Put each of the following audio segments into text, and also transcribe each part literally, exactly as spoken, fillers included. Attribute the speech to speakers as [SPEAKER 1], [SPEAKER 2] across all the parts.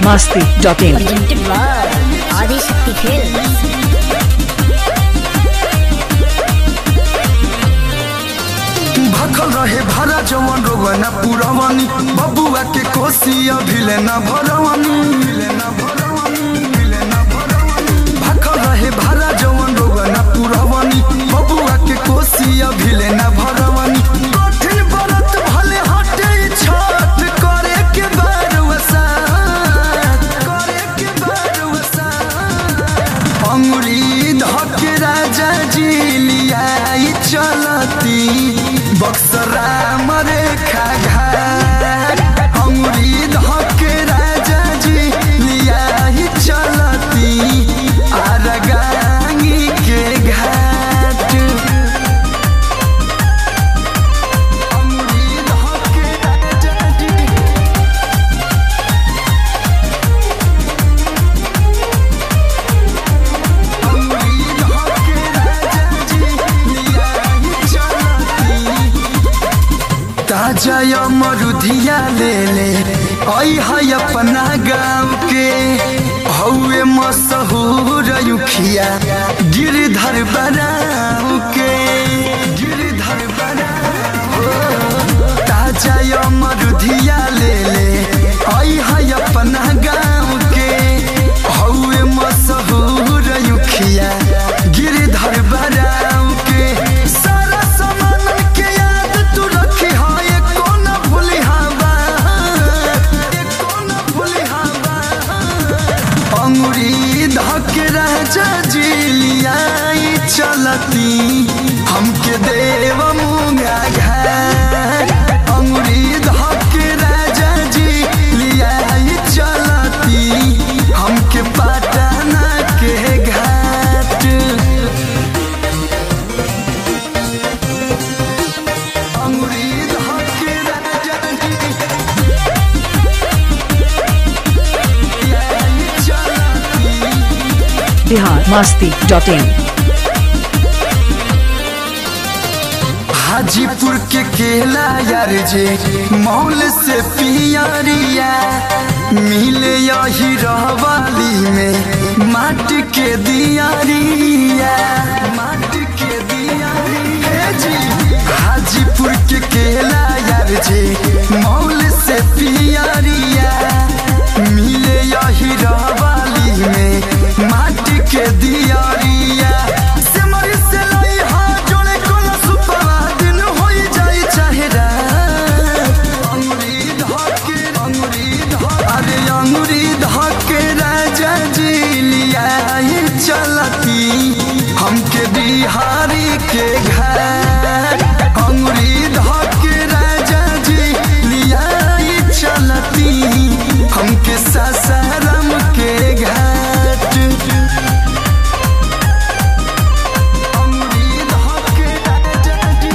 [SPEAKER 1] Masti dot in.
[SPEAKER 2] Adishakti films.
[SPEAKER 3] भखल रहे भरा जवन रोगना पुरवानी बबुआ के कोसिया भिले न भरवानी भखल रहे भरा जवन रोगना पुरवानी बबुआ के कोसिया भिले न भरवानी कठिन व्रत भले हटे छठ करे के बरवसा करे के बरवसा अंगुरी धके राजा जी लियाई चलती बक्सरा मरे खा घाट अंगुरी धके राजा जी लिया ही चलती आरगांगी के घाट अंगुरी धके राजा जी अंगुरी धके राजा जी लिया ही चलती ताजा मरुधिया ले ले आई है अपना गाँव के हौवे मशहूर युखिया गिरधर बनाऊ के गिरधर बनाऊ ताजा मरुधिया ले ले आई है अपना गाँव के हौवे मशहूर युखिया गिरधर बनाऊ के सारा सामान के याद तू रखी है कौन भूली हवा कौन भूली हवा अंगुरी धके राजा जी लियाई चलती हमके देव मुंगा घाट अंगुरी धके राजा जी लियाई चलती हमके पटना के घाट अंगुरी धके राजा जी लियाई चलती
[SPEAKER 1] बिहार मस्ती डॉट इन।
[SPEAKER 3] हाजीपुर के केला यार जे मौल से पियरिया मिले यही रहवाली में माटी के दियारिया माटी के दियारिया जी हाजीपुर के केला यार जे मौल से पियरिया मिले यही रहवाली में माटी के दियारिया से मरी से लाई हा जोड़े कोला सुपवा दिन होई जाई चाहे रात अंगुरी धके अंगुरी धके अरे अंगुरी धके राजा जी लियाई चलती हमके बिहारी के घाट अंगुरी धके राजा जी लियाई चलती हमके सासाराम के घाट अंगुरी धके राजा जी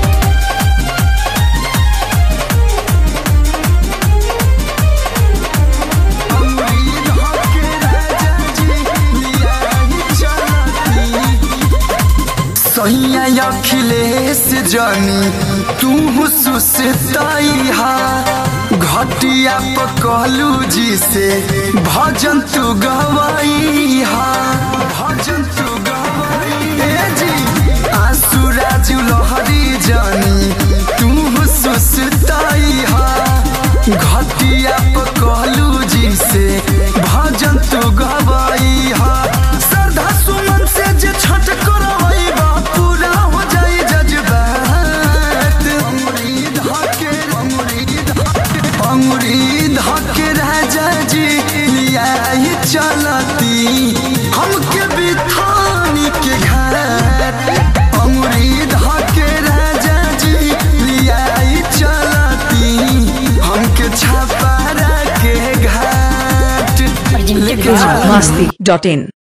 [SPEAKER 3] अंगुरी धके राजा जी लियाई चलती सैया अखिलेश जानी तू सुसताई हा घटिया पकलू जी से भजन तू गवाई हा भजन तू गवाई जी आसुराज लहरी जानी तू सुसताई हा घटिया पकलू जी से भजन तू गवाई हा श्रद्धा सुमन से जे छठ करवाई बा पूरा हो जाई जज्बात अंगुरी धके अंगुरी धके अंगुरी धके राजा जी लियाई चलती हमके बिथानी के घाट अंगुरी धके राजा जी लियाई चलती हमके छापारा के घाट
[SPEAKER 1] बिहार मस्ती डॉट इन।